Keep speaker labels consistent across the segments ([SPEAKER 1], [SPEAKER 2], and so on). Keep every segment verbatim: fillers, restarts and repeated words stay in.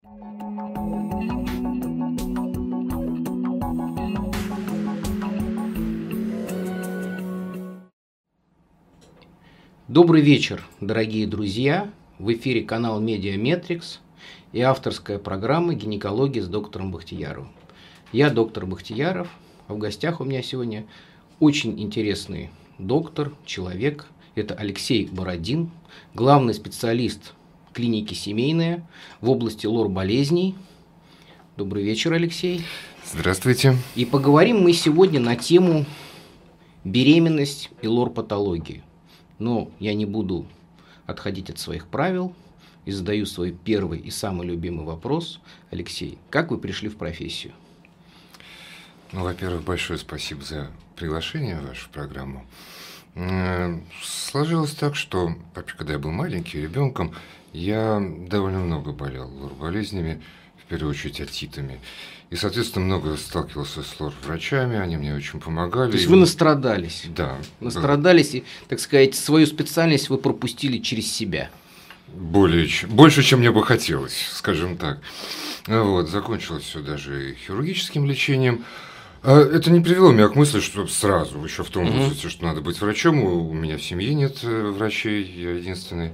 [SPEAKER 1] Добрый вечер, дорогие друзья! В эфире канал Медиаметрикс и авторская программа «Гинекология с доктором Бахтияровым». Я доктор Бахтияров, а в гостях у меня сегодня очень интересный доктор, человек. Это Алексей Бородин, главный специалист клиники «Семейная» в области лор-болезней. Добрый вечер, Алексей.
[SPEAKER 2] Здравствуйте.
[SPEAKER 1] И поговорим мы сегодня на тему беременность и лор-патологии. Но я не буду отходить от своих правил и задаю свой первый и самый любимый вопрос. Алексей, как вы пришли в профессию?
[SPEAKER 2] Ну, во-первых, большое спасибо за приглашение в вашу программу. Сложилось так, что, когда я был маленький, ребенком, я довольно много болел лор-болезнями, в первую очередь отитами. И, соответственно, много сталкивался с лор-врачами, они мне очень помогали.
[SPEAKER 1] То есть вы настрадались?
[SPEAKER 2] Да.
[SPEAKER 1] Настрадались, и, так сказать, свою специальность вы пропустили через себя?
[SPEAKER 2] Более, больше, чем мне бы хотелось, скажем так. Вот, закончилось все даже хирургическим лечением. Это не привело меня к мысли, что сразу, еще в том
[SPEAKER 1] угу.
[SPEAKER 2] возрасте, что надо быть врачом. У меня в семье нет врачей, я единственный.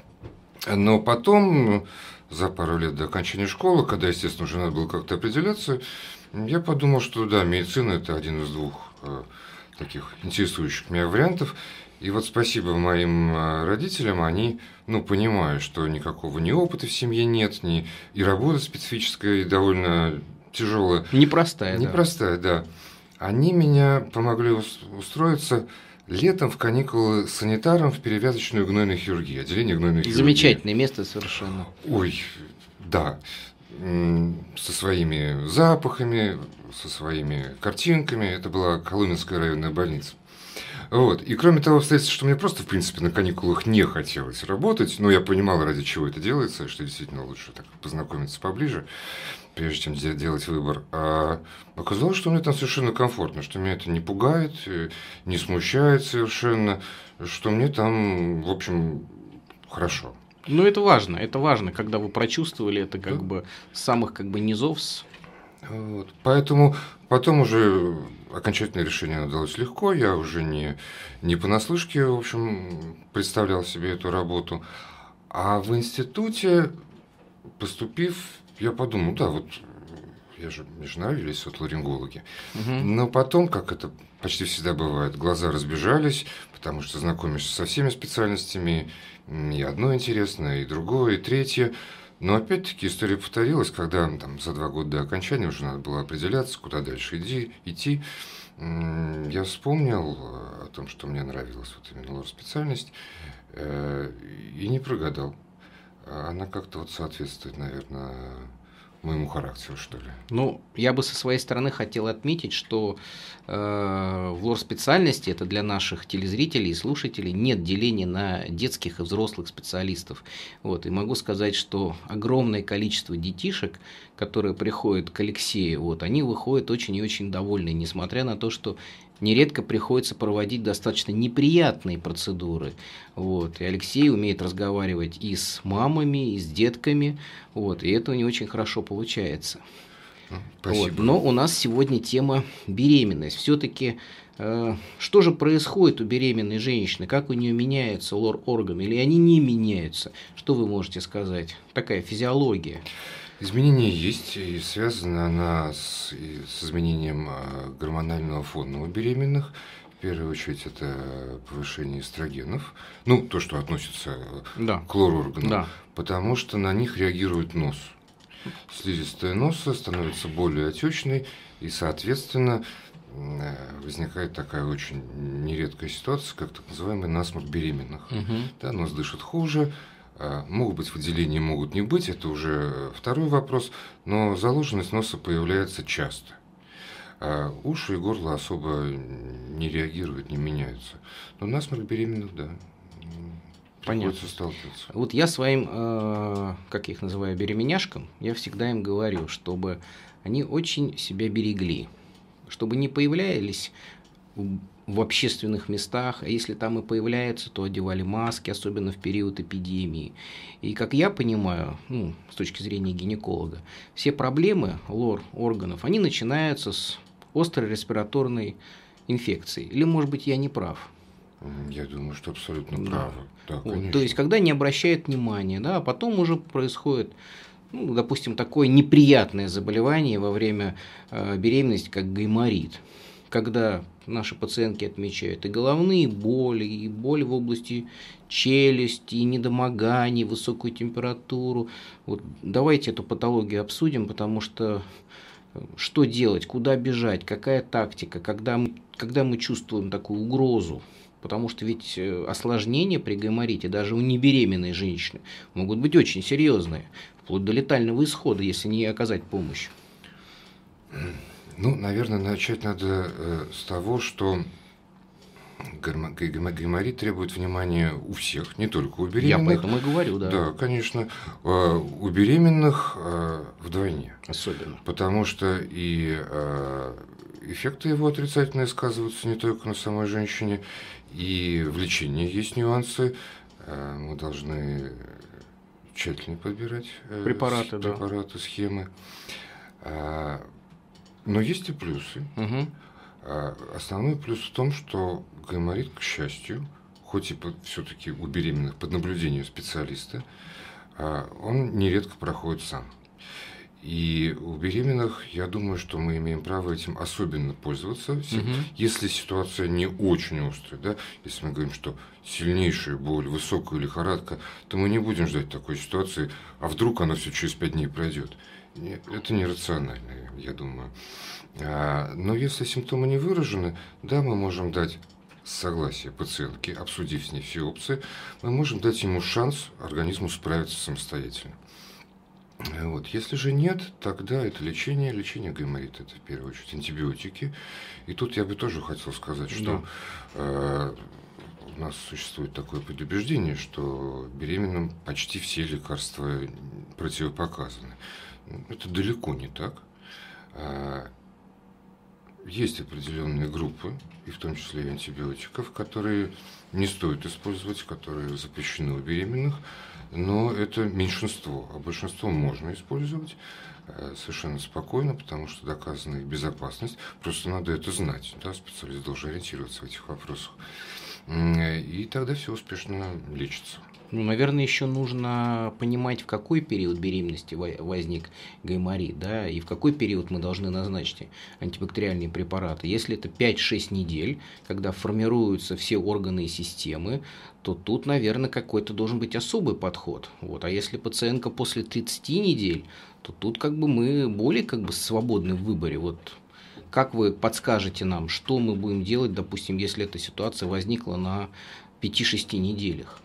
[SPEAKER 2] Но потом, за пару лет до окончания школы, когда, естественно, уже надо было как-то определяться, я подумал, что да, медицина – это один из двух э, таких интересующих меня вариантов. И вот спасибо моим родителям, они, ну, понимая, что никакого ни опыта в семье нет, ни и работа специфическая, и довольно тяжелая.
[SPEAKER 1] Непростая,
[SPEAKER 2] Непростая, да. да. Они меня помогли устроиться летом в каникулы санитаром в перевязочную гнойную хирургию, отделение гнойной хирургии.
[SPEAKER 1] Замечательное место совершенно.
[SPEAKER 2] Ой, да. Со своими запахами, со своими картинками. Это была Коломенская районная больница. Вот. И кроме того, обстоятельства, что мне просто, в принципе, на каникулах не хотелось работать, но я понимал, ради чего это делается, что действительно лучше так познакомиться поближе, прежде чем делать выбор. А оказалось, что мне там совершенно комфортно, что меня это не пугает, не смущает совершенно, что мне там, в общем, хорошо.
[SPEAKER 1] Ну, это важно, это важно, когда вы прочувствовали это как да. бы с самых как бы низов.
[SPEAKER 2] Вот. Поэтому потом уже окончательное решение удалось легко, я уже не, не понаслышке, в общем, представлял себе эту работу. А в институте, поступив, я подумал, да, вот я же, мне же нравились вот ларингологи. Угу. Но потом, как это почти всегда бывает, глаза разбежались, потому что знакомишься со всеми специальностями, и одно интересно, и другое, и третье. Но опять-таки история повторилась, когда там, за два года до окончания уже надо было определяться, куда дальше иди, идти. Я вспомнил о том, что мне нравилась вот именно лор-специальность, и не прогадал. Она как-то вот соответствует, наверное, моему характеру, что ли.
[SPEAKER 1] Ну, я бы со своей стороны хотел отметить, что э, в лор-специальности, это для наших телезрителей и слушателей, нет деления на детских и взрослых специалистов. Вот, и могу сказать, что огромное количество детишек, которые приходят к Алексею, вот, они выходят очень и очень довольны, несмотря на то, что нередко приходится проводить достаточно неприятные процедуры. Вот. И Алексей умеет разговаривать и с мамами, и с детками, вот. И это у него очень хорошо получается.
[SPEAKER 2] Спасибо.
[SPEAKER 1] Вот. Но у нас сегодня тема беременность. Все-таки э, что же происходит у беременной женщины? Как у нее меняются лор-органы? Или они не меняются? Что вы можете сказать? Такая физиология.
[SPEAKER 2] Изменения есть, и связана она с, и с изменением гормонального фона у беременных. В первую очередь, это повышение эстрогенов, ну, то, что относится да. к лор-органам, да. потому что на них реагирует нос. Слизистая носа становится более отечной, и, соответственно, возникает такая очень нередкая ситуация, как так называемый насморк беременных. Угу. Да, нос дышит хуже. Могут быть выделения, могут не быть, это уже второй вопрос, но заложенность носа появляется часто. А уши и горло особо не реагируют, не меняются. Но насморк беременных, да, приходится сталкиваться.
[SPEAKER 1] Вот я своим, э, как я их называю, беременяшкам, я всегда им говорю, чтобы они очень себя берегли, чтобы не появлялись в в общественных местах, а если там и появляются, то одевали маски, особенно в период эпидемии. И как я понимаю, ну, с точки зрения гинеколога, все проблемы лор-органов, они начинаются с острой респираторной инфекции. Или, может быть, я не прав?
[SPEAKER 2] Я думаю, что абсолютно
[SPEAKER 1] Да.
[SPEAKER 2] правы. Да,
[SPEAKER 1] Вот, то есть, когда не обращают внимания, да, а потом уже происходит, ну, допустим, такое неприятное заболевание во время э, беременности, как гайморит, когда наши пациентки отмечают и головные боли, и боли в области челюсти, и недомогание, высокую температуру. Вот давайте эту патологию обсудим, потому что что делать, куда бежать, какая тактика, когда мы, когда мы чувствуем такую угрозу. Потому что ведь осложнения при гайморите даже у небеременной женщины могут быть очень серьезные, вплоть до летального исхода, если не оказать помощь.
[SPEAKER 2] Ну, наверное, начать надо э, с того, что гармо- гай- гайморит требует внимания у всех, не только у
[SPEAKER 1] Я
[SPEAKER 2] беременных.
[SPEAKER 1] поэтому и говорю, да.
[SPEAKER 2] Да, конечно, э, у беременных э, вдвойне.
[SPEAKER 1] Особенно.
[SPEAKER 2] Потому что и э, эффекты его отрицательные сказываются не только на самой женщине, и в лечении есть нюансы. Э, мы должны тщательно подбирать э,
[SPEAKER 1] Препараты,
[SPEAKER 2] с-
[SPEAKER 1] да.
[SPEAKER 2] препараты, схемы. А, но есть и плюсы.
[SPEAKER 1] Угу.
[SPEAKER 2] А, Основной плюс в том, что гайморит, к счастью, хоть и все-таки у беременных под наблюдением специалиста, а, он нередко проходит сам. И у беременных, я думаю, что мы имеем право этим особенно пользоваться,
[SPEAKER 1] Угу.
[SPEAKER 2] если ситуация не очень острая, да, если мы говорим, что сильнейшая боль, высокая лихорадка, то мы не будем ждать такой ситуации, а вдруг она все через пять дней пройдет. Нет, это нерационально, я думаю. А, но если симптомы не выражены, да, мы можем дать согласие пациентки, обсудив с ней все опции, мы можем дать ему шанс организму справиться самостоятельно. Вот. Если же нет, тогда это лечение, лечение гайморита, это в первую очередь антибиотики. И тут я бы тоже хотел сказать, что э, у нас существует такое предубеждение, что беременным почти все лекарства противопоказаны. Это далеко не так. А, Есть определенные группы, и в том числе и антибиотиков, которые не стоит использовать, которые запрещены у беременных. Но это меньшинство, а большинство можно использовать э, совершенно спокойно, потому что доказана их безопасность. Просто надо это знать, да, специалист должен ориентироваться в этих вопросах. М, И тогда все успешно лечится.
[SPEAKER 1] Ну, наверное, еще нужно понимать, в какой период беременности во- возник гайморит, да, и в какой период мы должны назначить антибактериальные препараты. Если это пять-шесть недель, когда формируются все органы и системы, то тут, наверное, какой-то должен быть особый подход. Вот. А если пациентка после тридцати недель, то тут как бы мы более как бы свободны в выборе. Вот как вы подскажете нам, что мы будем делать, допустим, если эта ситуация возникла на пяти-шести неделях?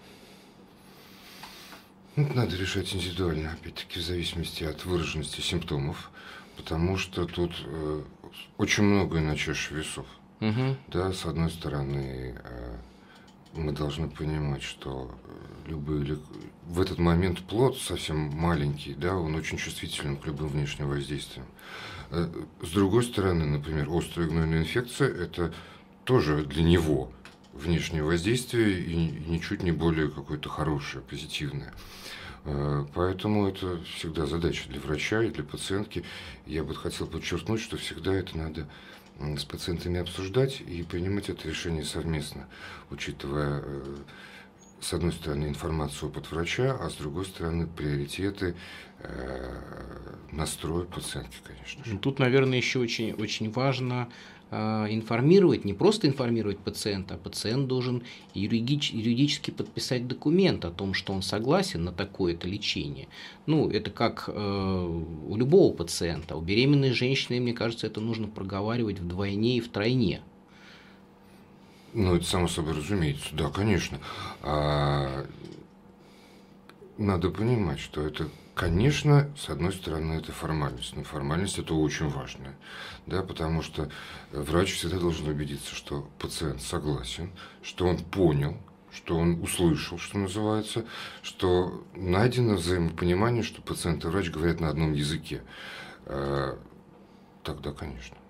[SPEAKER 2] Ну, это надо решать индивидуально, опять-таки, в зависимости от выраженности симптомов, потому что тут э, очень много на чаше весов.
[SPEAKER 1] Угу.
[SPEAKER 2] Да, с одной стороны, э, мы должны понимать, что э, любые лек- в этот момент плод совсем маленький, да, он очень чувствителен к любым внешним воздействиям. Э, С другой стороны, например, острая гнойная инфекция – это тоже для него внешнее воздействие и и ничуть не более какое-то хорошее, позитивное. Э, Поэтому это всегда задача для врача и для пациентки. Я бы хотел подчеркнуть, что всегда это надо м, с пациентами обсуждать и принимать это решение совместно, учитывая, э, с одной стороны, информацию, опыт врача, а с другой стороны, приоритеты, э, настрой пациентки, конечно же.
[SPEAKER 1] Тут, наверное, еще очень, очень важно э, информировать, не просто информировать пациента, а пациент должен юридич- юридически подписать документ о том, что он согласен на такое-то лечение. Ну, это как э, у любого пациента. У беременной женщины, мне кажется, это нужно проговаривать вдвойне и втройне.
[SPEAKER 2] Ну, это само собой разумеется, да, конечно. А, Надо понимать, что это, конечно, с одной стороны, это формальность, но формальность это очень важная, да, потому что врач всегда должен убедиться, что пациент согласен, что он понял, что он услышал, что называется, что найдено взаимопонимание, что пациент и врач говорят на одном языке. А, Тогда, конечно.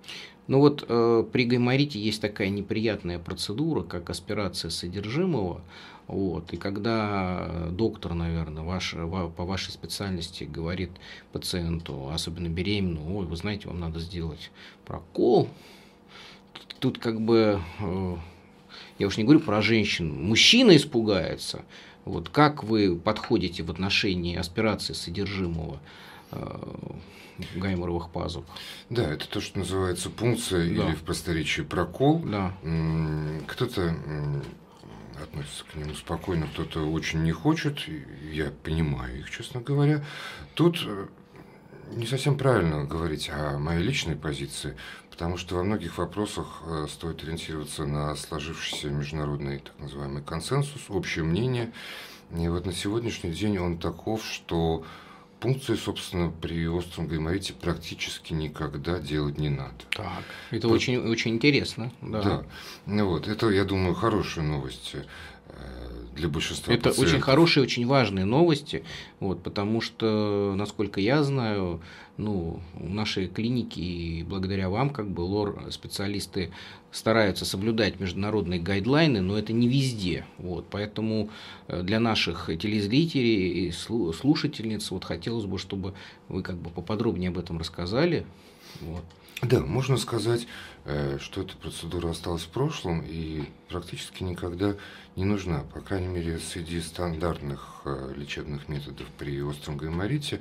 [SPEAKER 1] Ну вот э, при гайморите есть такая неприятная процедура, как аспирация содержимого. Вот, и когда доктор, наверное, ваш, ва- по вашей специальности говорит пациенту, особенно беременному, ой, вы знаете, вам надо сделать прокол, тут, тут как бы, э, я уж не говорю про женщин, мужчина испугается. Вот как вы подходите в отношении аспирации содержимого э, гайморовых пазух?
[SPEAKER 2] Да, это то, что называется пункция,
[SPEAKER 1] Да.
[SPEAKER 2] или в просторечии прокол.
[SPEAKER 1] Да.
[SPEAKER 2] М, Кто-то м, относится к нему спокойно, кто-то очень не хочет. и Я понимаю их, честно говоря. Тут э, не совсем правильно говорить о моей личной позиции, потому что во многих вопросах э, стоит ориентироваться на сложившийся международный так называемый консенсус, общее мнение. И вот на сегодняшний день он таков, что пункции, собственно, при остром гайморите практически никогда делать не надо.
[SPEAKER 1] Так, это
[SPEAKER 2] По-
[SPEAKER 1] очень, очень интересно. Да.
[SPEAKER 2] Да. Ну вот, это, я думаю, хорошая новость э, для большинства
[SPEAKER 1] Это
[SPEAKER 2] пациентов.
[SPEAKER 1] очень хорошие, очень важные новости, вот, потому что, насколько я знаю, ну, в нашей клинике и благодаря вам, как бы, лор-специалисты стараются соблюдать международные гайдлайны, но это не везде. Вот, поэтому э, для наших телезрителей и слу- слушательниц вот, хотелось бы, чтобы вы как бы поподробнее об этом рассказали. Вот.
[SPEAKER 2] Да, можно сказать, э, что эта процедура осталась в прошлом и практически никогда не нужна. По крайней мере, среди стандартных э, лечебных методов при остром гайморите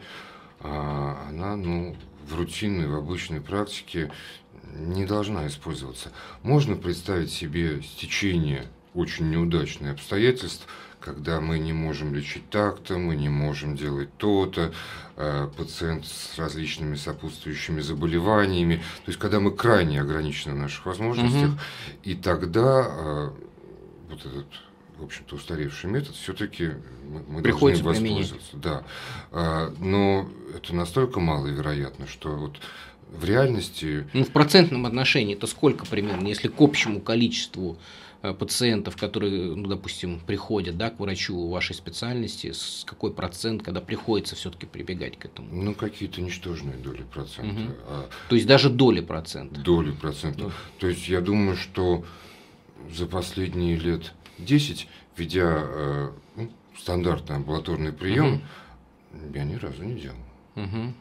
[SPEAKER 2] а, она, ну, в рутинной, в обычной практике не должна использоваться. Можно представить себе стечение очень неудачных обстоятельств, когда мы не можем лечить так-то, мы не можем делать то-то, э, пациент с различными сопутствующими заболеваниями, то есть когда мы крайне ограничены в наших возможностях,
[SPEAKER 1] Мгм.
[SPEAKER 2] и тогда э, вот этот, в общем-то, устаревший метод все-таки мы, мы должны
[SPEAKER 1] Приходится применять.
[SPEAKER 2] воспользоваться. Да. А, но это настолько маловероятно, что вот в реальности
[SPEAKER 1] Ну, в процентном отношении это сколько примерно, если к общему количеству э, пациентов, которые, ну, допустим, приходят, да, к врачу вашей специальности, с какой процент, когда приходится все-таки прибегать к этому?
[SPEAKER 2] ну, какие-то ничтожные доли процента,
[SPEAKER 1] Мгм.
[SPEAKER 2] а
[SPEAKER 1] То есть даже доли процента.
[SPEAKER 2] доли процента.
[SPEAKER 1] Ну.
[SPEAKER 2] То есть я думаю, что за последние лет десять, ведя э, ну, стандартный амбулаторный прием, я ни разу не делал.
[SPEAKER 1] Мгм.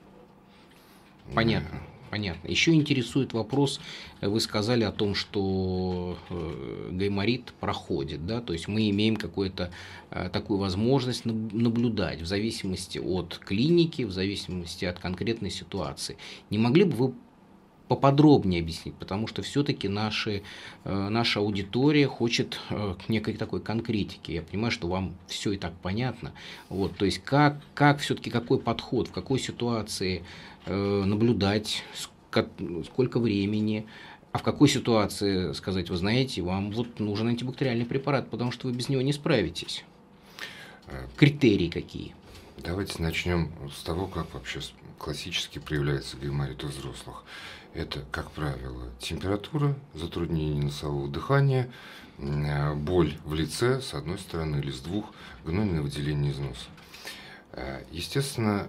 [SPEAKER 1] Понятно. Понятно. Еще интересует вопрос, э, вы сказали о том, что э, гайморит проходит, да, то есть мы имеем какую-то э, такую возможность наб- наблюдать в зависимости от клиники, в зависимости от конкретной ситуации. Не могли бы вы поподробнее объяснить, потому что все-таки наши, э, наша аудитория хочет э, некой такой конкретики. Я понимаю, что вам все и так понятно. Вот, то есть как, как все-таки какой подход, в какой ситуации э, наблюдать, ска- сколько времени, а в какой ситуации сказать, вы знаете, вам вот нужен антибактериальный препарат, потому что вы без него не справитесь.
[SPEAKER 2] Э,
[SPEAKER 1] Критерии какие?
[SPEAKER 2] Давайте начнем с того, как вообще с- классически проявляется гайморит у взрослых. Это, как правило, температура, затруднение носового дыхания, м, э, боль в лице с одной стороны или с двух, гнойное выделение из носа. Э, Естественно,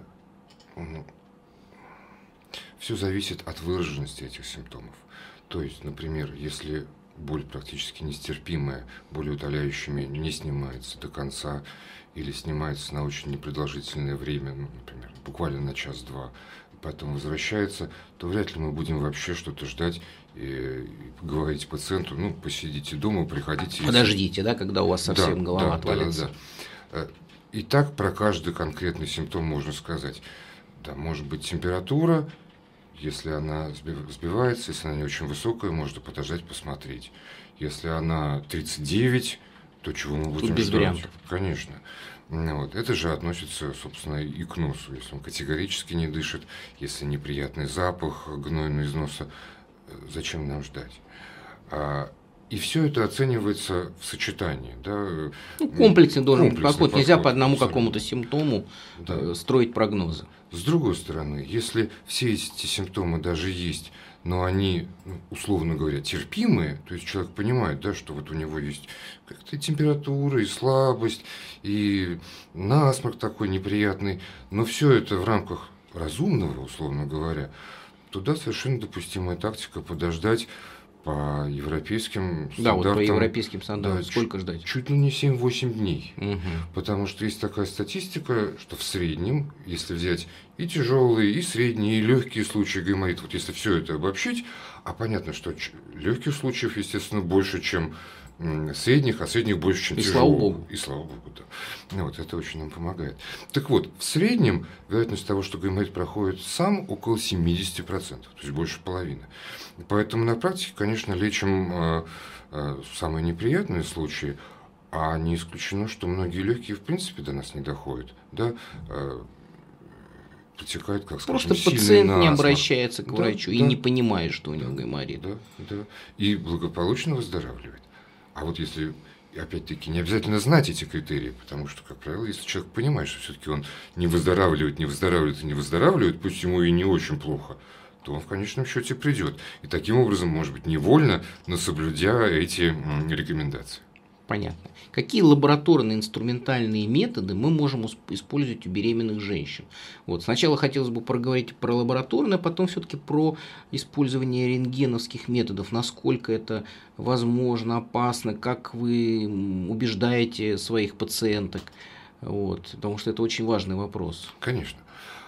[SPEAKER 2] все зависит от выраженности этих симптомов. То есть, например, если боль практически нестерпимая, болеутоляющими не снимается до конца или снимается на очень непродолжительное время, ну, например, буквально на час-два, потом возвращается, то вряд ли мы будем вообще что-то ждать и говорить пациенту, ну, посидите дома, приходите.
[SPEAKER 1] Подождите, да, когда у вас совсем
[SPEAKER 2] Да,
[SPEAKER 1] голова
[SPEAKER 2] да,
[SPEAKER 1] отвалится.
[SPEAKER 2] да, да, да. И так про каждый конкретный симптом можно сказать. Да, может быть температура, если она сбивается, если она не очень высокая, можно подождать, посмотреть. Если она тридцать девять, то чего мы будем
[SPEAKER 1] без
[SPEAKER 2] ждать?
[SPEAKER 1] вариантов.
[SPEAKER 2] Конечно. Ну вот. Это же относится, собственно, и к носу. Если он категорически не дышит, если неприятный запах гнойный из носа, зачем нам ждать? А, и все это оценивается в сочетании. Да?
[SPEAKER 1] Ну, комплексный должен быть
[SPEAKER 2] Комплексный
[SPEAKER 1] подход. Нельзя
[SPEAKER 2] подход,
[SPEAKER 1] по одному
[SPEAKER 2] абсолютно.
[SPEAKER 1] какому-то симптому
[SPEAKER 2] Да.
[SPEAKER 1] э, строить прогнозы.
[SPEAKER 2] С другой стороны, если все эти симптомы даже есть, но они, ну, условно говоря, терпимые, то есть человек понимает, да, что вот у него есть как-то температура и слабость, и насморк такой неприятный, но все это в рамках разумного, условно говоря, туда совершенно допустимая тактика подождать по европейским
[SPEAKER 1] Да, вот по
[SPEAKER 2] стандартам.
[SPEAKER 1] европейским стандартам.
[SPEAKER 2] Да,
[SPEAKER 1] Сколько
[SPEAKER 2] чуть,
[SPEAKER 1] ждать?
[SPEAKER 2] чуть ли не семь-восемь дней.
[SPEAKER 1] Угу.
[SPEAKER 2] Потому что есть такая статистика, что в среднем, если взять и тяжелые, и средние, и легкие случаи гайморита, вот если все это обобщить, а понятно, что легких случаев, естественно, больше, чем средних, а средних больше, чем
[SPEAKER 1] и
[SPEAKER 2] тяжелых.
[SPEAKER 1] Слава богу.
[SPEAKER 2] И слава богу, да. Ну, вот это очень нам помогает. Так вот, в среднем вероятность того, что гайморит проходит сам, около семьдесят процентов, то есть больше половины. Поэтому на практике, конечно, лечим э, э, самые неприятные случаи, а не исключено, что многие легкие в принципе до нас не доходят, да, э, протекает, как скажем,
[SPEAKER 1] Просто
[SPEAKER 2] сильный
[SPEAKER 1] пациент не
[SPEAKER 2] насморк.
[SPEAKER 1] обращается к
[SPEAKER 2] Да,
[SPEAKER 1] врачу и
[SPEAKER 2] да.
[SPEAKER 1] не понимает, что у него гайморит.
[SPEAKER 2] Да, да. И благополучно выздоравливает. А вот если, опять-таки, не обязательно знать эти критерии, потому что, как правило, если человек понимает, что все-таки он не выздоравливает, не выздоравливает и не выздоравливает, пусть ему и не очень плохо, то он в конечном счете придет. И таким образом, может быть, невольно, но соблюдя эти рекомендации.
[SPEAKER 1] Понятно. Какие лабораторные инструментальные методы мы можем использовать у беременных женщин? Вот. Сначала хотелось бы проговорить про лабораторные, а потом все-таки про использование рентгеновских методов. Насколько это возможно, опасно, как вы убеждаете своих пациенток. Вот. Потому что это очень важный вопрос.
[SPEAKER 2] Конечно.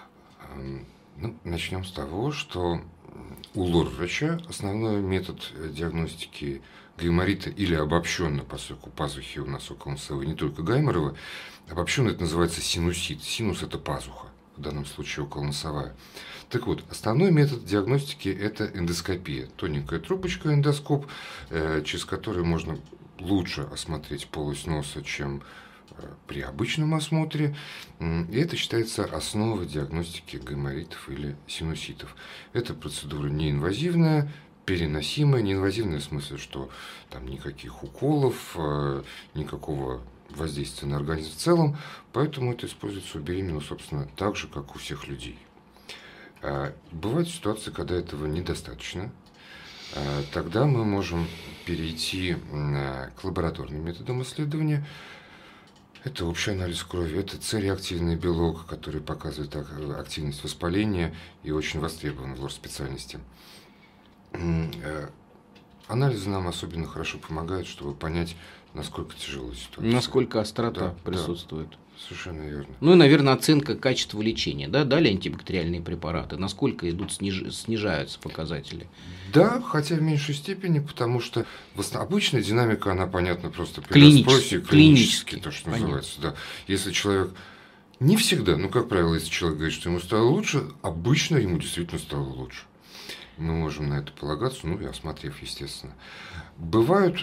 [SPEAKER 2] Ну, начнем с того, что у лор-врача основной метод диагностики гайморита или обобщенно, поскольку пазухи у нас околоносовые, не только гайморовы, обобщенно это называется синусит. Синус – это пазуха, в данном случае околоносовая. Так вот, основной метод диагностики – это эндоскопия. Тоненькая трубочка, эндоскоп, через который можно лучше осмотреть полость носа, чем при обычном осмотре. И это считается основой диагностики гайморитов или синуситов. Это процедура неинвазивная, переносимая, неинвазивная в смысле, что там никаких уколов, никакого воздействия на организм в целом, поэтому это используется у беременных, собственно, так же, как у всех людей. Бывают ситуации, когда этого недостаточно. Тогда мы можем перейти к лабораторным методам исследования. Это общий анализ крови, это С-реактивный белок, который показывает активность воспаления и очень востребован в лор-специальности. Анализы нам особенно хорошо помогают, чтобы понять, насколько тяжелая ситуация.
[SPEAKER 1] Насколько острота
[SPEAKER 2] да,
[SPEAKER 1] присутствует.
[SPEAKER 2] Да, совершенно верно.
[SPEAKER 1] Ну и, наверное, оценка качества лечения. Да? Дали антибактериальные препараты. Насколько идут, сниж... снижаются показатели?
[SPEAKER 2] Да, хотя в меньшей степени, потому что обычная динамика, она понятна просто при
[SPEAKER 1] клинически,
[SPEAKER 2] расспросе, клинически, то, что понятно. Называется. Да. Если человек, не всегда, но, как правило, если человек говорит, что ему стало лучше, обычно ему действительно стало лучше. Мы можем на это полагаться, ну и осмотрев, естественно. Бывают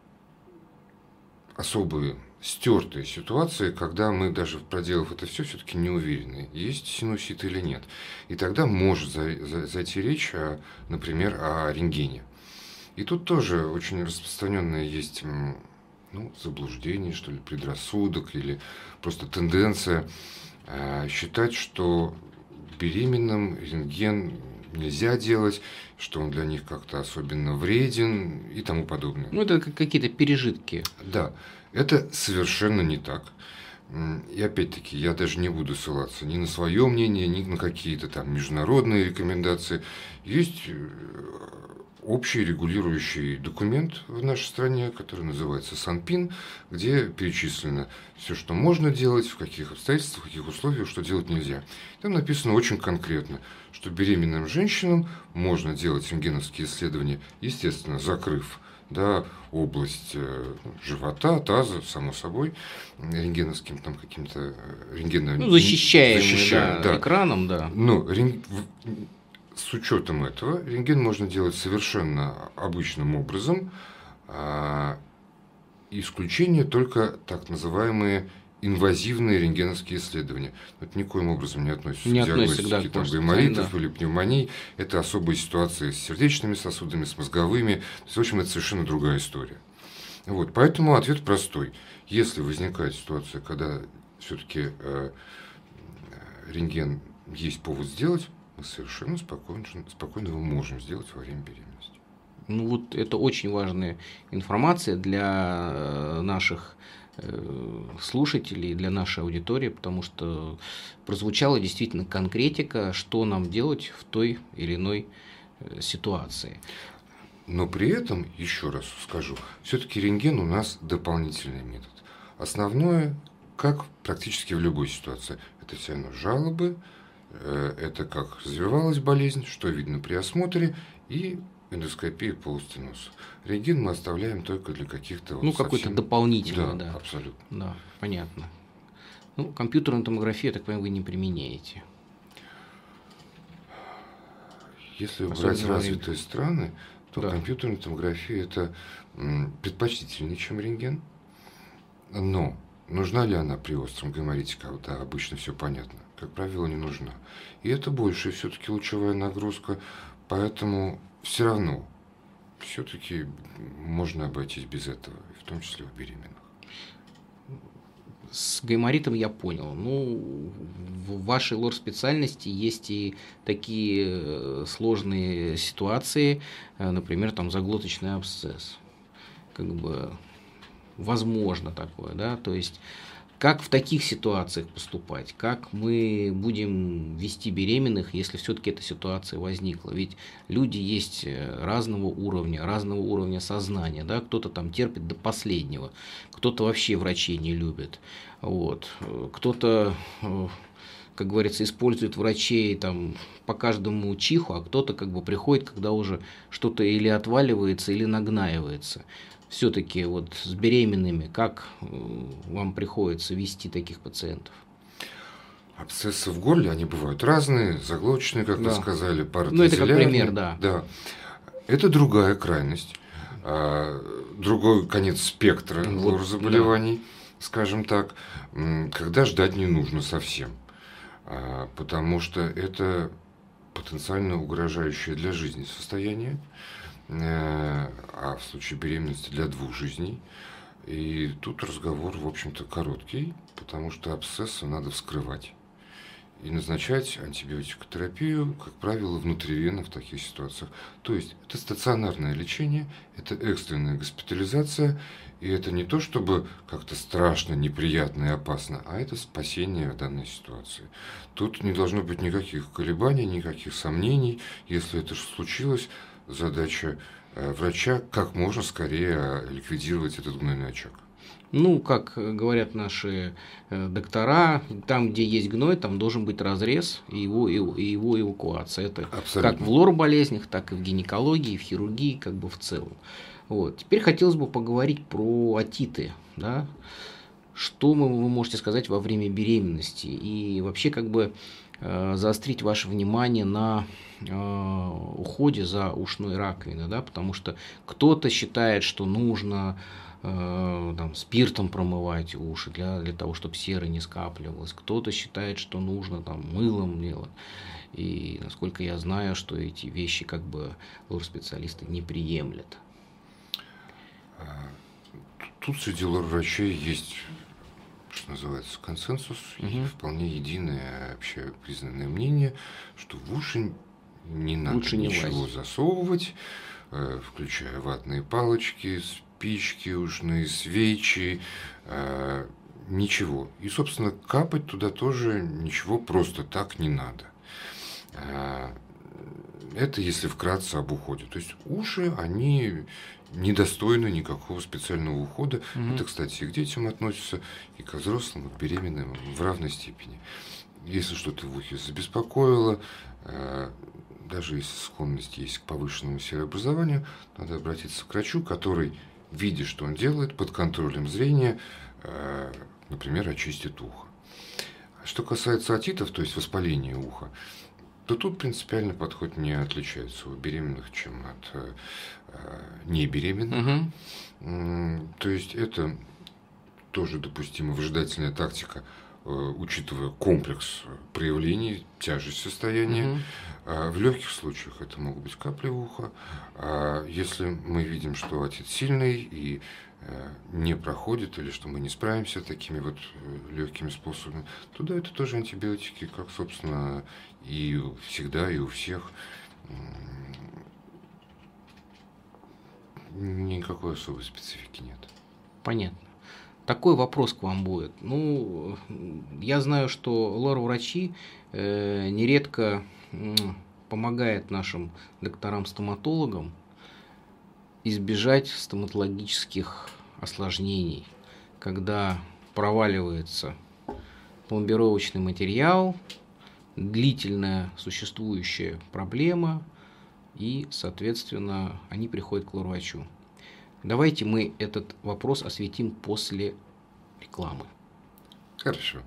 [SPEAKER 2] особые стертые ситуации, когда мы, даже проделав это все, все-таки не уверены, есть синусит или нет. И тогда может зайти речь, о, например, о рентгене. И тут тоже очень распространенное есть ну, заблуждение, что ли, предрассудок или просто тенденция э, считать, что беременным рентген нельзя делать, что он для них как-то особенно вреден и тому подобное.
[SPEAKER 1] Ну, это какие-то пережитки.
[SPEAKER 2] Да, это совершенно не так. И опять-таки, я даже не буду ссылаться ни на свое мнение, ни на какие-то там международные рекомендации. Есть общий регулирующий документ в нашей стране, который называется СанПин, где перечислено все, что можно делать, в каких обстоятельствах, в каких условиях, что делать нельзя. Там написано очень конкретно, что беременным женщинам можно делать рентгеновские исследования, естественно, закрыв да, область э, живота, таза, само собой, рентгеновским там каким-то рентгеновым...
[SPEAKER 1] Ну, защищаем,
[SPEAKER 2] защищаем
[SPEAKER 1] да,
[SPEAKER 2] да.
[SPEAKER 1] экраном, да.
[SPEAKER 2] Но рен... с учетом этого рентген можно делать совершенно обычным образом. А, исключение только так называемые инвазивные рентгеновские исследования. Это никоим образом не относится
[SPEAKER 1] не
[SPEAKER 2] к диагностике
[SPEAKER 1] да,
[SPEAKER 2] гайморитов
[SPEAKER 1] да.
[SPEAKER 2] или пневмоний. Это особые ситуации с сердечными сосудами, с мозговыми. То есть, в общем, это совершенно другая история. Вот, поэтому ответ простой. Если возникает ситуация, когда все-таки э, рентген есть повод сделать, мы совершенно спокойно, спокойно его можем сделать во время беременности.
[SPEAKER 1] Ну вот это очень важная информация для наших э, слушателей, для нашей аудитории, потому что прозвучала действительно конкретика, что нам делать в той или иной э, ситуации.
[SPEAKER 2] Но при этом, еще раз скажу, все-таки рентген у нас дополнительный метод. Основное, как практически в любой ситуации, это все равно жалобы, э, это как развивалась болезнь, что видно при осмотре, и эндоскопия полости носа. Рентген мы оставляем только для каких-то...
[SPEAKER 1] Ну,
[SPEAKER 2] вот
[SPEAKER 1] какой-то
[SPEAKER 2] совсем...
[SPEAKER 1] дополнительный,
[SPEAKER 2] да.
[SPEAKER 1] Да,
[SPEAKER 2] абсолютно.
[SPEAKER 1] Да, понятно. Ну, компьютерную томографию, я так понимаю, вы не применяете.
[SPEAKER 2] Если брать развитые страны, то да. компьютерная томография это предпочтительнее, чем рентген. Но нужна ли она при остром гайморите, когда обычно все понятно? Как правило, не нужна. И это больше все-таки лучевая нагрузка, поэтому все равно все-таки можно обойтись без этого, в том числе у беременных.
[SPEAKER 1] С гайморитом я понял. Ну, в вашей лор-специальности есть и такие сложные ситуации, например, там заглоточный абсцесс. Как бы возможно такое, да, то есть как в таких ситуациях поступать, как мы будем вести беременных, если все-таки эта ситуация возникла. Ведь люди есть разного уровня, разного уровня сознания, да, кто-то там терпит до последнего, кто-то вообще врачей не любит, вот, кто-то, как говорится, использует врачей там по каждому чиху, а кто-то как бы приходит, когда уже что-то или отваливается, или нагнаивается. Все-таки вот с беременными, как вам приходится вести таких пациентов?
[SPEAKER 2] Абсцессы в горле, они бывают разные, заглоточные, как да. вы сказали,
[SPEAKER 1] паратензилярные. Ну, это как пример, да.
[SPEAKER 2] да. Это другая крайность, другой конец спектра вот, заболеваний, да. скажем так, когда ждать не нужно совсем, потому что это потенциально угрожающее для жизни состояние. А в случае беременности для двух жизней. И тут разговор, в общем-то, короткий, потому что абсцессы надо вскрывать и назначать антибиотикотерапию, как правило, внутривенно в таких ситуациях. То есть это стационарное лечение, это экстренная госпитализация, и это не то, чтобы как-то страшно, неприятно и опасно, а это спасение в данной ситуации. Тут не должно быть никаких колебаний, никаких сомнений. Если это случилось, задача врача как можно скорее ликвидировать этот гнойный очаг.
[SPEAKER 1] Ну, как говорят наши доктора, там, где есть гной, там должен быть разрез и его, и его эвакуация. Это абсолютно. Как в лор-болезнях, так и в гинекологии, в хирургии, как бы в целом. Вот. Теперь хотелось бы поговорить про отиты. Да? Что вы можете сказать во время беременности? И вообще, как бы заострить ваше внимание на э, уходе за ушной раковиной, да, потому что кто-то считает, что нужно э, там, спиртом промывать уши для, для того, чтобы сера не скапливалась, кто-то считает, что нужно там, мылом делать. И насколько я знаю, что эти вещи как бы лор-специалисты не приемлят.
[SPEAKER 2] Тут среди лор-врачей есть, что называется, консенсус, угу. и вполне единое общепризнанное мнение, что в уши не надо Лучше ничего не засовывать, э, включая ватные палочки, спички ушные, свечи, э, ничего. И, собственно, капать туда тоже ничего просто так не надо. Э, это если вкратце об уходе. То есть уши, они недостойны никакого специального ухода. Mm-hmm. Это, кстати, и к детям относится, и к взрослым, и к беременным в равной степени. Если что-то в ухе забеспокоило, э, даже если склонность есть к повышенному серообразованию, надо обратиться к врачу, который, видя, что он делает, под контролем зрения, э, например, очистит ухо. Что касается отитов, то есть воспаления уха, то тут принципиально подход не отличается у беременных, чем от э, небеременных. Угу. То есть это тоже допустима выжидательная тактика, э, учитывая комплекс проявлений, тяжесть состояния. Угу. А в легких случаях это могут быть капли в ухо. А если мы видим, что отит сильный и э, не проходит, или что мы не справимся такими вот легкими способами, то да, это тоже антибиотики, как, собственно, и всегда, и у всех. Никакой особой специфики нет.
[SPEAKER 1] Понятно. Такой вопрос к вам будет. Ну, я знаю, что лор-врачи э, нередко э, помогают нашим докторам-стоматологам избежать стоматологических осложнений, когда проваливается пломбировочный материал, длительная существующая проблема, и, соответственно, они приходят к лор-врачу. Давайте мы этот вопрос осветим после рекламы.
[SPEAKER 2] Хорошо.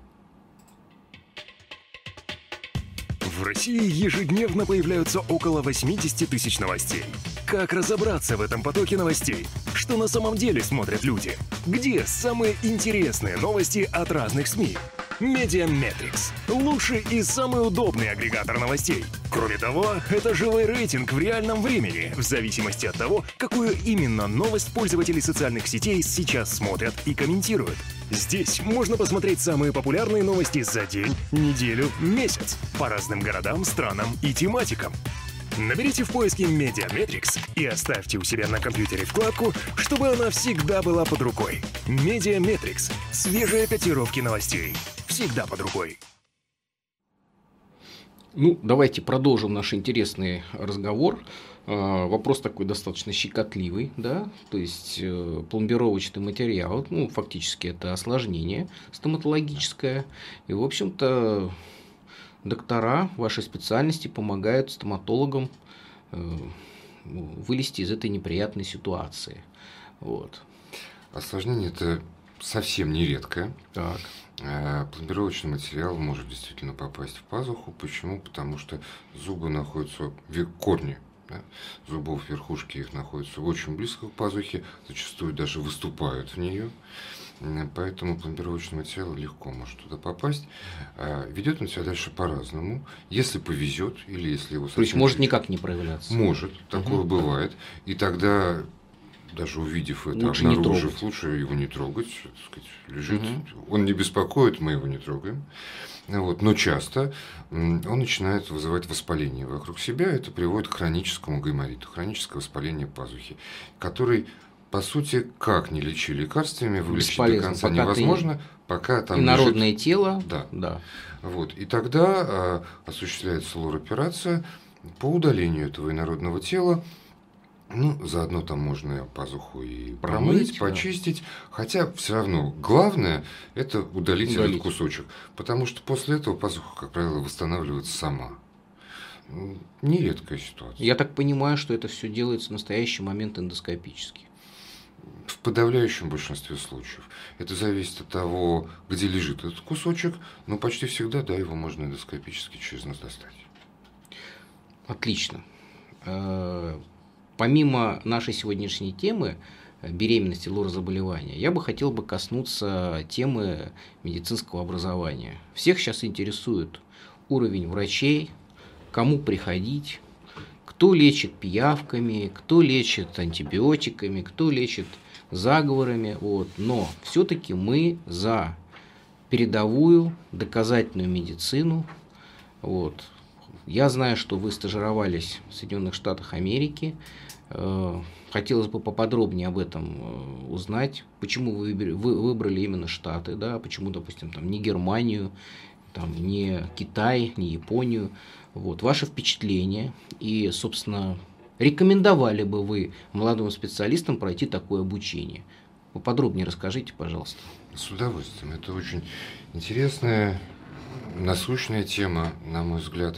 [SPEAKER 3] В России ежедневно появляются около восемьдесят тысяч новостей. Как разобраться в этом потоке новостей? Что на самом деле смотрят люди? Где самые интересные новости от разных СМИ? Медиаметрикс – лучший и самый удобный агрегатор новостей. Кроме того, это живой рейтинг в реальном времени, в зависимости от того, какую именно новость пользователи социальных сетей сейчас смотрят и комментируют. Здесь можно посмотреть самые популярные новости за день, неделю, месяц по разным городам, странам и тематикам. Наберите в поиске Медиаметрикс и оставьте у себя на компьютере вкладку, чтобы она всегда была под рукой. Медиаметрикс – свежие котировки новостей. Всегда под рукой.
[SPEAKER 1] Ну, давайте продолжим наш интересный разговор. Вопрос такой достаточно щекотливый, да, то есть э, пломбировочный материал, ну, фактически это осложнение стоматологическое, и, в общем-то, доктора вашей специальности помогают стоматологам э, вылезти из этой неприятной ситуации. Вот.
[SPEAKER 2] Осложнение это совсем не редкое.
[SPEAKER 1] Так.
[SPEAKER 2] Пломбировочный материал может действительно попасть в пазуху. Почему? Потому что зубы находятся в корне. Да? Зубов, верхушки их находятся очень близко к пазухе, зачастую даже выступают в нее. Поэтому пломбировочный материал легко может туда попасть. Ведет он себя дальше по-разному. Если повезет, или если его...
[SPEAKER 1] То есть может никак не проявляться?
[SPEAKER 2] Может, такое угу. бывает. И тогда, даже увидев это,
[SPEAKER 1] лучше
[SPEAKER 2] обнаружив, лучше его не трогать. Так сказать, лежит. Угу. Он не беспокоит, мы его не трогаем. Вот. Но часто он начинает вызывать воспаление вокруг себя. Это приводит к хроническому гаймориту, хроническое воспаление пазухи, который, по сути, как не лечи лекарствами, вылечить до конца пока невозможно, ты... пока там
[SPEAKER 1] инородное
[SPEAKER 2] лежит...
[SPEAKER 1] тело.
[SPEAKER 2] Да.
[SPEAKER 1] Да.
[SPEAKER 2] Вот. И тогда а, осуществляется лор-операция по удалению этого инородного тела. Ну, заодно там можно пазуху и промыть, промыть почистить. Да. Хотя все равно главное это удалить, удалить этот кусочек. Потому что после этого пазуха, как правило, восстанавливается сама. Нередкая ситуация.
[SPEAKER 1] Я так понимаю, что это все делается в настоящий момент эндоскопически.
[SPEAKER 2] В подавляющем большинстве случаев. Это зависит от того, где лежит этот кусочек, но почти всегда, да, его можно эндоскопически через нос достать.
[SPEAKER 1] Отлично. Помимо нашей сегодняшней темы беременности, лор-заболевания, я бы хотел бы коснуться темы медицинского образования. Всех сейчас интересует уровень врачей, кому приходить, кто лечит пиявками, кто лечит антибиотиками, кто лечит заговорами. Вот. Но все-таки мы за передовую доказательную медицину. Вот. Я знаю, что вы стажировались в Соединенных Штатах Америки. Хотелось бы поподробнее об этом узнать, почему вы выбрали именно Штаты, да, почему, допустим, там, не Германию, там, не Китай, не Японию. Вот, ваши впечатления и, собственно, рекомендовали бы вы молодым специалистам пройти такое обучение? Поподробнее расскажите, пожалуйста.
[SPEAKER 2] С удовольствием. Это очень интересная, насущная тема, на мой взгляд.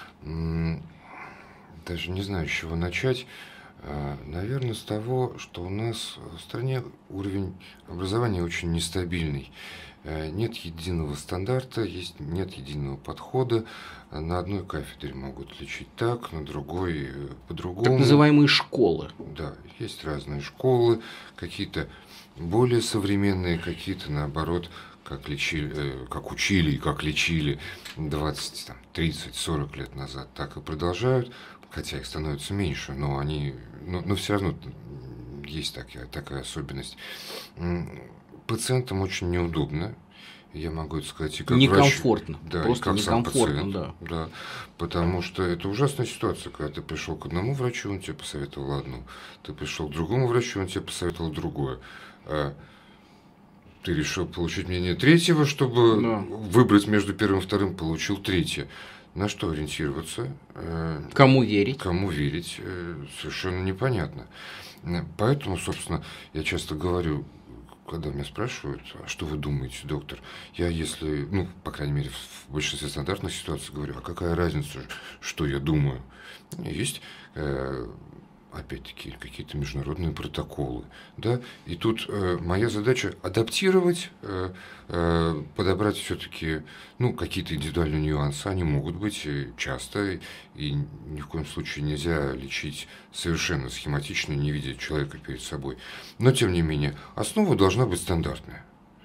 [SPEAKER 2] Даже не знаю, с чего начать. Наверное, с того, что у нас в стране уровень образования очень нестабильный. Нет единого стандарта, есть, нет единого подхода. На одной кафедре могут лечить так, на другой по-другому.
[SPEAKER 1] Так называемые школы.
[SPEAKER 2] Да, есть разные школы, какие-то более современные, какие-то наоборот, как, лечили, как учили и как лечили двадцать, тридцать, сорок лет назад, так и продолжают. Хотя их становится меньше, но они, но, но все равно есть такая, такая особенность. Пациентам очень неудобно Я могу это сказать и как
[SPEAKER 1] некомфортно,
[SPEAKER 2] врач, да,
[SPEAKER 1] просто
[SPEAKER 2] и как сам
[SPEAKER 1] некомфортно,
[SPEAKER 2] пациент,
[SPEAKER 1] да.
[SPEAKER 2] да, потому что это ужасная ситуация, когда ты пришел к одному врачу, он тебе посоветовал одну, ты пришел к другому врачу, он тебе посоветовал другое. А ты решил получить мнение третьего, чтобы
[SPEAKER 1] Да.
[SPEAKER 2] выбрать между первым и вторым, получил третье. На что ориентироваться? Э,
[SPEAKER 1] Кому верить?
[SPEAKER 2] Кому верить? Э, Совершенно непонятно. Э, Поэтому, собственно, я часто говорю, когда меня спрашивают, а что вы думаете, доктор, я если, ну, по крайней мере, в большинстве стандартных ситуаций говорю, а какая разница, что я думаю? Есть, э, опять-таки, какие-то международные протоколы, да, и тут э, моя задача адаптировать, э, э, подобрать все-таки, ну, какие-то индивидуальные нюансы, они могут быть и часто, и ни в коем случае нельзя лечить совершенно схематично, не видя человека перед собой, но, тем не менее, основа должна быть стандартная.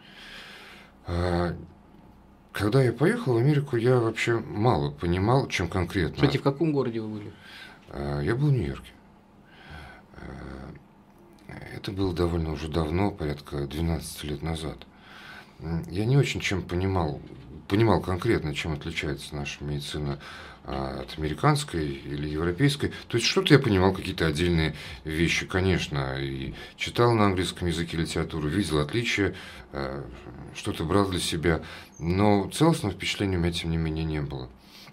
[SPEAKER 2] Когда я поехал в Америку, я вообще мало понимал, чем конкретно.
[SPEAKER 1] Кстати, в каком городе вы были?
[SPEAKER 2] Я был в Нью-Йорке. Это было довольно уже давно, порядка двенадцати лет назад. Я не очень чем понимал, понимал конкретно, чем отличается наша медицина от американской или европейской. То есть что-то я понимал, какие-то отдельные вещи, конечно, и читал на английском языке литературу, видел отличия, что-то брал для себя, но целостного впечатления у меня, тем не менее, не было.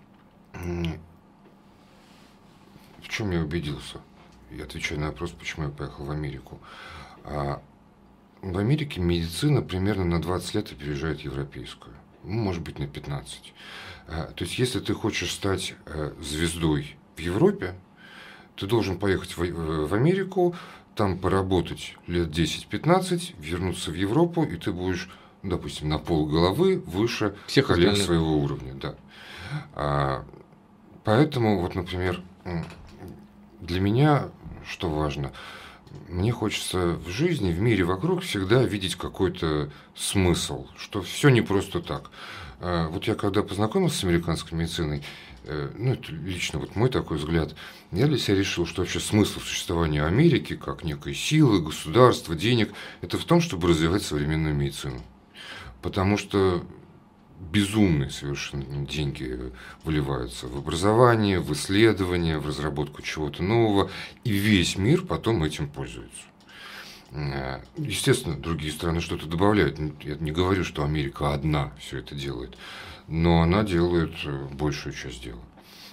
[SPEAKER 2] В чем я убедился? Я отвечаю на вопрос, почему я поехал в Америку. А в Америке медицина примерно на двадцать лет опережает европейскую. Ну, может быть, на пятнадцать. А, то есть, если ты хочешь стать а, звездой в Европе, ты должен поехать в, в Америку, там поработать лет десять-пятнадцать, вернуться в Европу, и ты будешь, допустим, на полголовы выше
[SPEAKER 1] всех
[SPEAKER 2] коллег
[SPEAKER 1] остальных.
[SPEAKER 2] Своего уровня. Да. А, поэтому, вот, например, для меня, что важно, мне хочется в жизни, в мире вокруг всегда видеть какой-то смысл, что все не просто так. Вот я когда познакомился с американской медициной, ну, это лично вот мой такой взгляд, я для себя решил, что вообще смысл существования Америки, как некой силы, государства, денег, это в том, чтобы развивать современную медицину. Потому что безумные совершенно деньги выливаются в образование, в исследование, в разработку чего-то нового, и весь мир потом этим пользуется. Естественно, другие страны что-то добавляют. Я не говорю, что Америка одна все это делает, но она делает большую часть дела.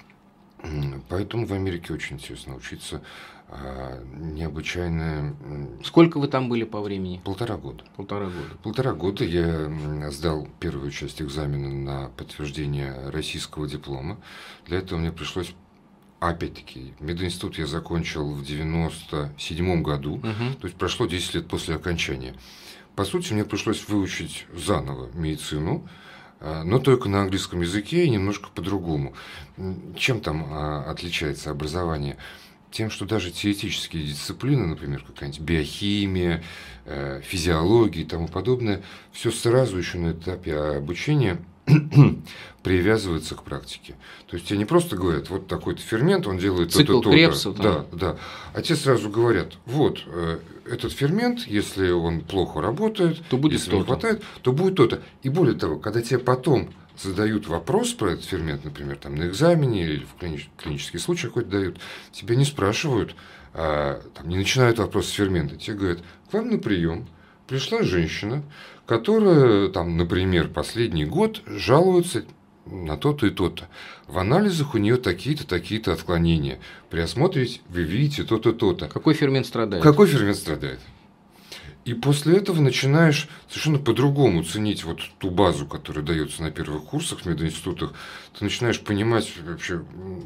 [SPEAKER 2] Поэтому в Америке очень интересно учиться. Необычайное...
[SPEAKER 1] Сколько вы там были по времени?
[SPEAKER 2] Полтора года.
[SPEAKER 1] Полтора года.
[SPEAKER 2] Полтора года я сдал первую часть экзамена на подтверждение российского диплома. Для этого мне пришлось... Опять-таки, мединститут я закончил в девяносто седьмом году, угу. То есть прошло десять лет после окончания. По сути, мне пришлось выучить заново медицину, но только на английском языке и немножко по-другому. Чем там отличается образование? Тем, что даже теоретические дисциплины, например, какая-нибудь биохимия, физиология и тому подобное, все сразу еще на этапе обучения привязывается к практике. То есть тебе не просто говорят, вот такой-то фермент, он делает то-то, то-то.
[SPEAKER 1] Крепса,
[SPEAKER 2] да, да. А тебе сразу говорят, вот этот фермент, если он плохо работает,
[SPEAKER 1] то будет
[SPEAKER 2] если не хватает, то будет то-то. И более того, когда тебе потом задают вопрос про этот фермент, например, там на экзамене или в клинич- клинический случай какой-то дают, тебя не спрашивают, а, там, не начинают вопрос с фермента. Тебе говорят, к вам на прием пришла женщина, которая, там, например, последний год жалуется на то-то и то-то. В анализах у нее такие-то, такие-то отклонения. При осмотре вы видите то-то, то-то.
[SPEAKER 1] Какой фермент страдает?
[SPEAKER 2] Какой фермент страдает? И после этого начинаешь совершенно по-другому ценить вот ту базу, которая дается на первых курсах в мединститутах. Ты начинаешь понимать вообще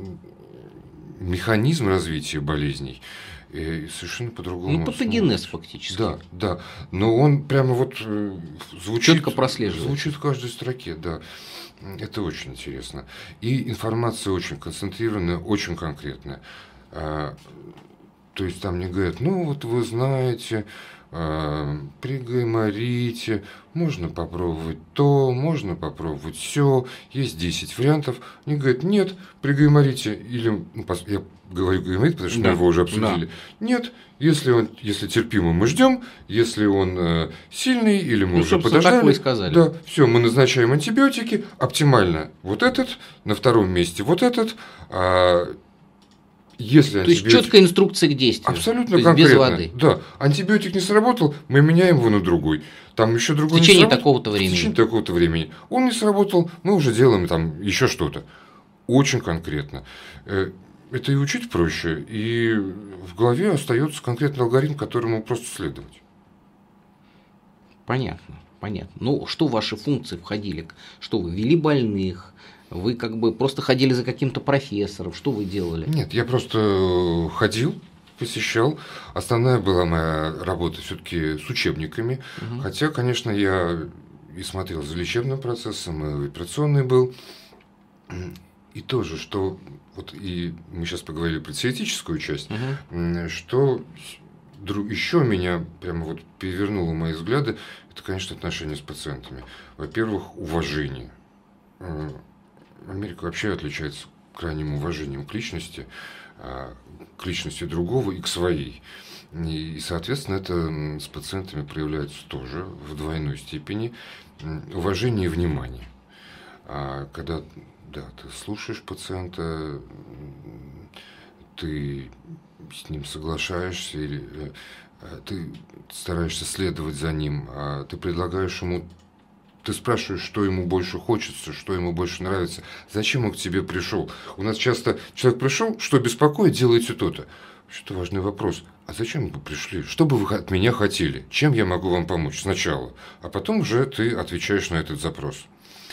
[SPEAKER 2] механизм развития болезней. И совершенно по-другому.
[SPEAKER 1] Ну, патогенез фактически.
[SPEAKER 2] Да, да. Но он прямо вот звучит...
[SPEAKER 1] Четко прослеживается.
[SPEAKER 2] Звучит в каждой строке, да. Это очень интересно. И информация очень концентрированная, очень конкретная. То есть там мне говорят, ну вот вы знаете, при гайморите можно попробовать то, можно попробовать все, есть десять вариантов. Они говорят, нет, при гайморите, или, ну, я говорю гайморит, потому что да, мы его уже обсудили, да. Нет, если он, если терпимо, мы ждем, если он э, сильный, или мы ну, уже подождали,
[SPEAKER 1] как вы сказали.
[SPEAKER 2] Да, все, мы назначаем антибиотики, оптимально вот этот, на втором месте вот этот, а, если
[SPEAKER 1] То
[SPEAKER 2] антибиотик...
[SPEAKER 1] есть четкая инструкция к действию.
[SPEAKER 2] Абсолютно
[SPEAKER 1] то
[SPEAKER 2] конкретно.
[SPEAKER 1] Без воды.
[SPEAKER 2] Да. Антибиотик не сработал, мы меняем его на другой. Там еще другой.
[SPEAKER 1] В течение такого-то времени.
[SPEAKER 2] В течение такого-то времени. Он не сработал, мы уже делаем там еще что-то. Очень конкретно. Это и учить проще, и в голове остается конкретный алгоритм, которому просто следовать.
[SPEAKER 1] Понятно, понятно. Ну, что в ваши функции входили? Что вы вели больных? Вы как бы просто ходили за каким-то профессором? Что вы делали?
[SPEAKER 2] Нет, я просто ходил, посещал. Основная была моя работа все-таки с учебниками. Угу. Хотя, конечно, я и смотрел за лечебным процессом, и операционный был. И тоже, что вот и мы сейчас поговорили про теоретическую часть, угу. что еще меня прямо вот перевернуло мои взгляды, это, конечно, отношения с пациентами. Во-первых, уважение. Америка вообще отличается крайним уважением к личности, к личности другого и к своей. И, соответственно, это с пациентами проявляется тоже в двойной степени. Уважение и внимание. Когда да, ты слушаешь пациента, ты с ним соглашаешься, или ты стараешься следовать за ним, ты предлагаешь ему... Ты спрашиваешь, что ему больше хочется, что ему больше нравится, зачем он к тебе пришел. У нас часто человек пришел, что беспокоит, делайте то-то. Что важный вопрос. А зачем вы пришли? Что бы вы от меня хотели? Чем я могу вам помочь сначала? А потом уже ты отвечаешь на этот запрос.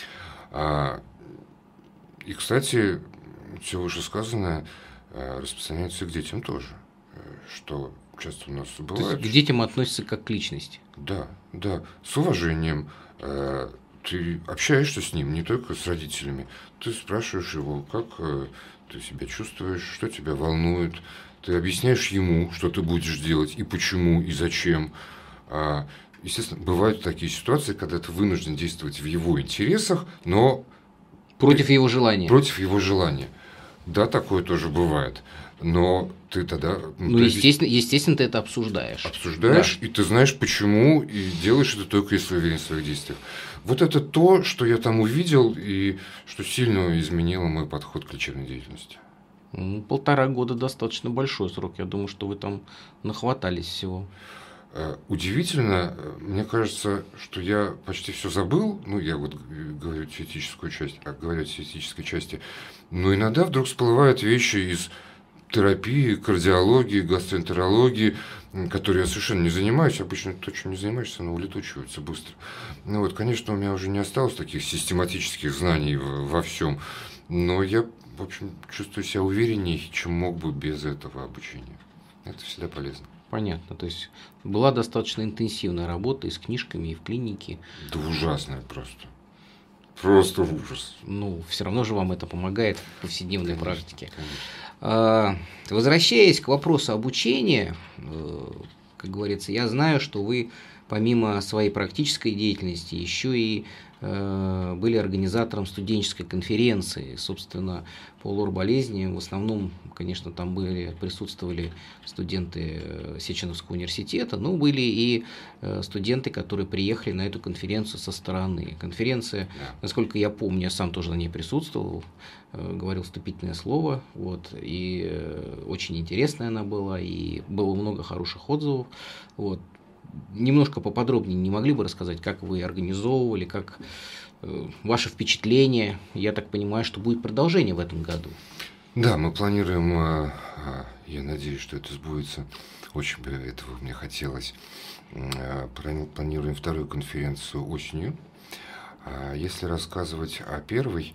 [SPEAKER 2] И, кстати, все вышесказанное распространяется и к детям тоже. Что часто у нас бывает.
[SPEAKER 1] То есть к детям относятся как к личности.
[SPEAKER 2] Да, да. С уважением. Ты общаешься с ним, не только с родителями. Ты спрашиваешь его, как ты себя чувствуешь, что тебя волнует. Ты объясняешь ему, что ты будешь делать, и почему, и зачем. Естественно, бывают такие ситуации, когда ты вынужден действовать в его интересах, но...
[SPEAKER 1] Против его желания.
[SPEAKER 2] Против его желания. Да, такое тоже бывает. Но ты тогда...
[SPEAKER 1] Ну,
[SPEAKER 2] ты
[SPEAKER 1] естественно, естественно, ты это обсуждаешь.
[SPEAKER 2] Обсуждаешь,
[SPEAKER 1] да.
[SPEAKER 2] И ты знаешь, почему, и делаешь это только если уверен в своих действиях. Вот это то, что я там увидел, и что сильно изменило мой подход к лечебной деятельности.
[SPEAKER 1] Ну, полтора года достаточно большой срок. Я думаю, что вы там нахватались всего.
[SPEAKER 2] Удивительно, мне кажется, что я почти все забыл, ну, я вот говорю теоретическую часть, а говорю о теоретической части, но иногда вдруг всплывают вещи из терапии, кардиологии, гастроэнтерологии, которые я совершенно не занимаюсь, обычно то, чем не занимаешься, оно улетучивается быстро. Ну вот, конечно, у меня уже не осталось таких систематических знаний во всем, но я, в общем, чувствую себя увереннее, чем мог бы без этого обучения. Это всегда полезно.
[SPEAKER 1] Понятно, то есть была достаточно интенсивная работа и с книжками, и в клинике.
[SPEAKER 2] Да ужасная просто. Просто ужас.
[SPEAKER 1] Ну, все равно же вам это помогает в повседневной
[SPEAKER 2] конечно,
[SPEAKER 1] практике.
[SPEAKER 2] Конечно.
[SPEAKER 1] Возвращаясь к вопросу обучения, как говорится, я знаю, что вы помимо своей практической деятельности еще и были организатором студенческой конференции, собственно, по лор-болезни. В основном, конечно, там были, присутствовали студенты Сеченовского университета, но были и студенты, которые приехали на эту конференцию со стороны. Конференция, насколько я помню, я сам тоже на ней присутствовал, говорил вступительное слово, вот, и очень интересная она была, и было много хороших отзывов. Вот. Немножко поподробнее не могли бы рассказать, как вы организовывали, как э, ваши впечатления? Я так понимаю, что будет продолжение в этом году.
[SPEAKER 2] Да, мы планируем, я надеюсь, что это сбудется, очень бы этого мне хотелось, планируем вторую конференцию осенью. Если рассказывать о первой,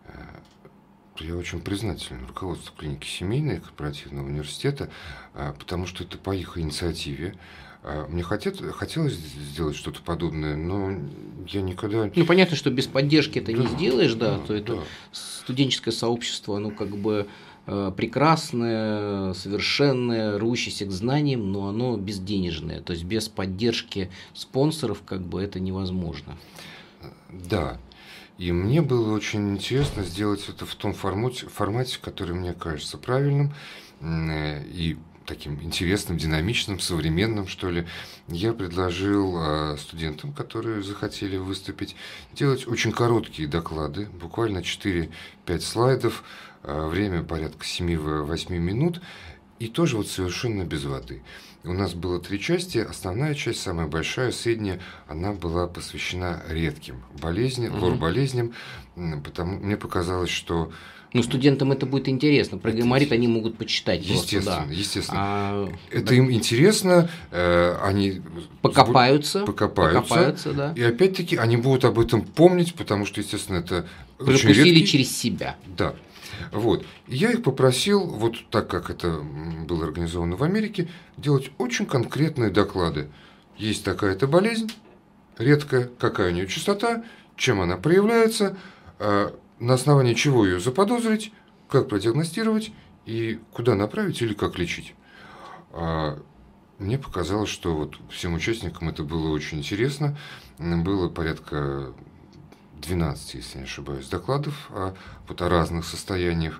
[SPEAKER 2] то я очень признателен руководству клиники семейной корпоративного университета, потому что это по их инициативе. Мне хотет, хотелось сделать что-то подобное, но я никогда...
[SPEAKER 1] Ну, понятно, что без поддержки это
[SPEAKER 2] да,
[SPEAKER 1] не сделаешь, да,
[SPEAKER 2] да
[SPEAKER 1] то это
[SPEAKER 2] да.
[SPEAKER 1] студенческое сообщество, оно как бы прекрасное, совершенное, рвущееся к знаниям, но оно безденежное. То есть без поддержки спонсоров как бы это невозможно.
[SPEAKER 2] Да. И мне было очень интересно сделать это в том формате, формате, который мне кажется правильным и таким интересным, динамичным, современным, что ли. Я предложил студентам, которые захотели выступить, делать очень короткие доклады, буквально четыре-пять слайдов, время порядка семь-восемь минут, и тоже вот совершенно без воды. У нас было три части. Основная часть, самая большая, средняя, она была посвящена редким болезням, угу. лор-болезням, потому мне показалось, что...
[SPEAKER 1] Ну, студентам это будет интересно. Про гайморит они могут почитать.
[SPEAKER 2] Естественно,
[SPEAKER 1] просто, да.
[SPEAKER 2] естественно.
[SPEAKER 1] А,
[SPEAKER 2] это
[SPEAKER 1] да.
[SPEAKER 2] им интересно, э, они...
[SPEAKER 1] Покопаются.
[SPEAKER 2] Покопаются.
[SPEAKER 1] Покопаются, да.
[SPEAKER 2] И опять-таки они будут об этом помнить, потому что, естественно, это
[SPEAKER 1] пропустили очень редкий... через себя.
[SPEAKER 2] Да. Вот. И я их попросил, вот так как это было организовано в Америке, делать очень конкретные доклады. Есть такая-то болезнь, редкая, какая у нее частота, чем она проявляется, на основании чего ее заподозрить, как продиагностировать и куда направить или как лечить. Мне показалось, что вот всем участникам это было очень интересно. Было порядка двенадцать, если не ошибаюсь, докладов о, вот, о разных состояниях.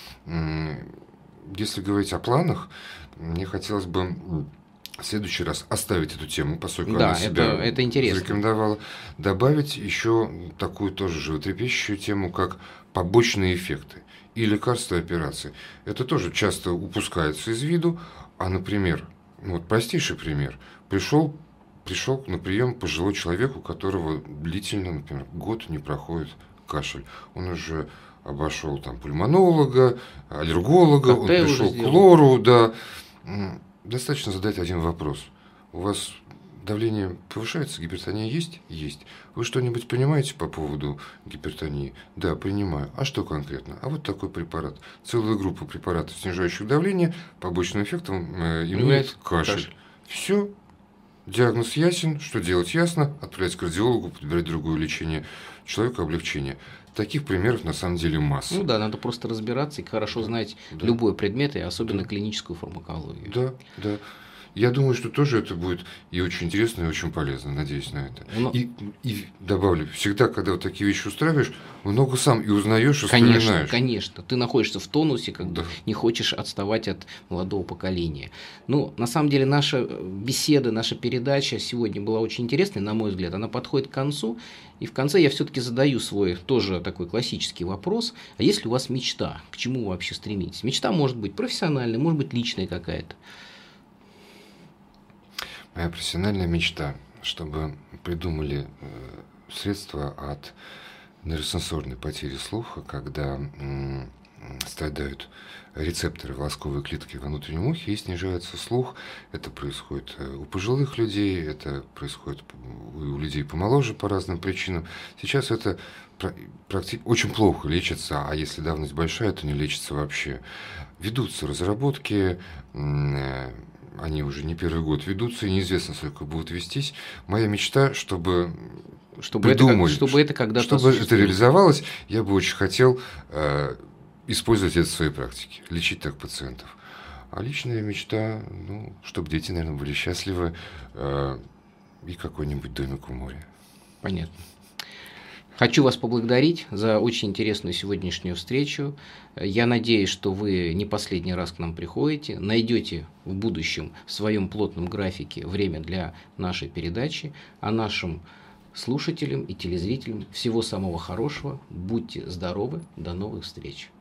[SPEAKER 2] Если говорить о планах, мне хотелось бы в следующий раз оставить эту тему, поскольку
[SPEAKER 1] да,
[SPEAKER 2] она себя
[SPEAKER 1] это, это интересно.
[SPEAKER 2] зарекомендовала, добавить еще такую тоже животрепещущую тему, как побочные эффекты и лекарства и операции. Это тоже часто упускается из виду, а, например, вот простейший пример, пришел Пришел на прием пожилой человек, у которого длительно, например, год не проходит кашель. Он уже обошел там пульмонолога, аллерголога, он пришел к лору, да. Достаточно задать один вопрос. У вас давление повышается, гипертония есть? Есть. Вы что-нибудь понимаете по поводу гипертонии? Да, принимаю. А что конкретно? А вот такой препарат. Целая группа препаратов, снижающих давление, побочным эффектом э, имеет кашель. кашель. Все. Диагноз ясен, что делать ясно, отправлять к кардиологу, подбирать другое лечение, человеку облегчение. Таких примеров на самом деле масса.
[SPEAKER 1] Ну да, надо просто разбираться и хорошо знать да. любой предмет, и особенно да. клиническую фармакологию.
[SPEAKER 2] Да, да. Я думаю, что тоже это будет и очень интересно, и очень полезно. Надеюсь на это. Но... И, и добавлю, всегда, когда вот такие вещи устраиваешь, много сам и узнаешь, и
[SPEAKER 1] конечно,
[SPEAKER 2] вспоминаешь.
[SPEAKER 1] Конечно, ты находишься в тонусе, как
[SPEAKER 2] да.
[SPEAKER 1] бы не хочешь отставать от молодого поколения. Ну, на самом деле, наша беседа, наша передача сегодня была очень интересной, на мой взгляд. Она подходит к концу. И в конце я все-таки задаю свой тоже такой классический вопрос. А есть ли у вас мечта? К чему вы вообще стремитесь? Мечта может быть профессиональная, может быть личная какая-то.
[SPEAKER 2] Моя профессиональная мечта, чтобы придумали средства от нейросенсорной потери слуха, когда страдают рецепторы волосковой клетки во внутреннем ухе и снижается слух. Это происходит у пожилых людей, это происходит у людей помоложе по разным причинам. Сейчас это практически очень плохо лечится, а если давность большая, то не лечится вообще. Ведутся разработки, они уже не первый год ведутся, и неизвестно, сколько будут вестись. Моя мечта, чтобы,
[SPEAKER 1] чтобы придумали, это, чтобы это когда-то
[SPEAKER 2] чтобы это реализовалось, я бы очень хотел э, использовать это в своей практике, лечить так пациентов. А личная мечта, ну, чтобы дети, наверное, были счастливы э, и какой-нибудь домик у моря.
[SPEAKER 1] Понятно. Хочу вас поблагодарить за очень интересную сегодняшнюю встречу. Я надеюсь, что вы не последний раз к нам приходите, найдете в будущем в своем плотном графике время для нашей передачи, а нашим слушателям и телезрителям всего самого хорошего. Будьте здоровы, до новых встреч.